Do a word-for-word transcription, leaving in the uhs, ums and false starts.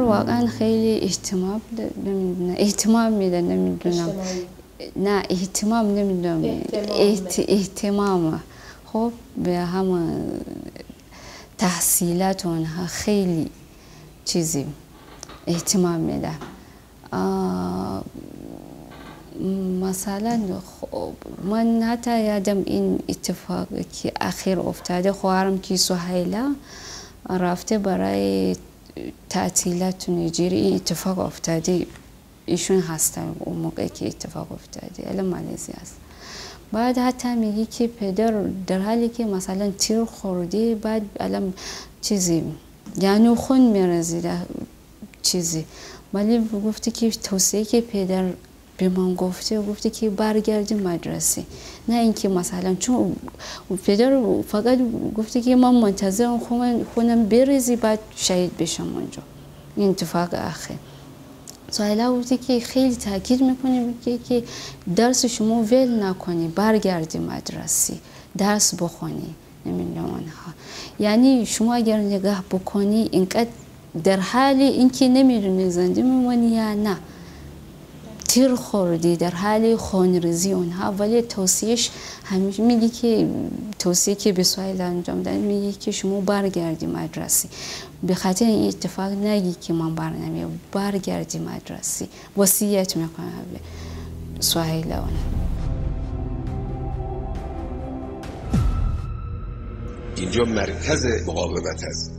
واقعا خیلی اهتمام نمیدونم اهتمام میده نمیدونم نه اهتمام نمیدونم اهت... اهتمام خب به هم تحصیلات اونها خیلی چیزی اهتمام میده. مثلا خب من حتی یادم این اتفاق که اخیر افتاده، خواهرم که سهیله رفته برای تعطیلات تو نیجریه، این اتفاق افتاده، ایشون هستن اون موقع که اتفاق افتاده، الان مالزی است. بعد حتی میگی که پدر در حالی که مثلا تیر خورده، بعد الان چیزی یعنی خون میرزیده چیزی، ولی گفته که توصیه که پدر به من گفته گفته که برگردی مدرسه، نه اینکه مثلا چون پدر فقط گفته که من منتظرم خونم خونم بریزی بعد شهید بشم اونجا. این اتفاق اخیر سهیله گفته که خیلی تاکید میکنه که درس شما ول نکنی، برگردی مدرسه درس بخونی نمیدونم اونها. یعنی شما اگر نگاه بکنی اینقدر در حال اینکه نمیدونی زنده میمونی یا نه تیر خوردی، در حال خونریزی اونها، ولی توصیهش همیشه میگی که توصیه که به سهیله انجام داد میگی که شما برگردی مدرسه، به خاطر این اتفاق نگی که من بر نمیام، برگردی مدرسه، وصیت میکنه به سهیله. اینجا مرکز مقاومت است.